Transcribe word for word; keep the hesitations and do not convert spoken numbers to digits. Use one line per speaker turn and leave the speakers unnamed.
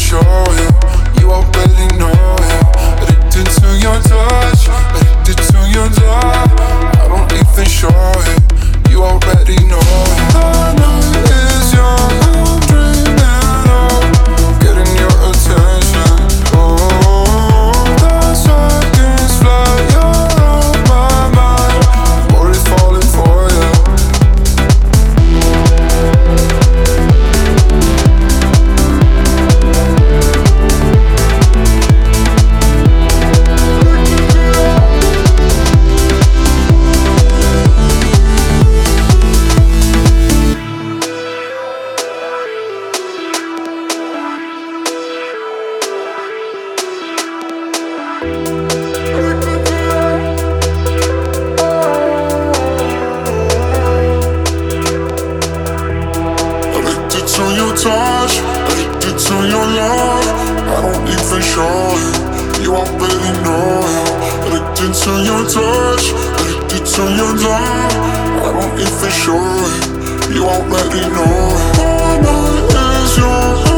show it. You already know it. Addicted to your touch, addicted to your love. I don't even show it. You already know it. The night is young, I'm dreaming of getting your attention. Oh, the seconds fly, you're on my mind. I'm already falling for you. Addicted to your touch, addicted to your love. I don't even show it. You already know it. Addicted to your touch, addicted to your love. I don't even show it. You already know it. All night is yours.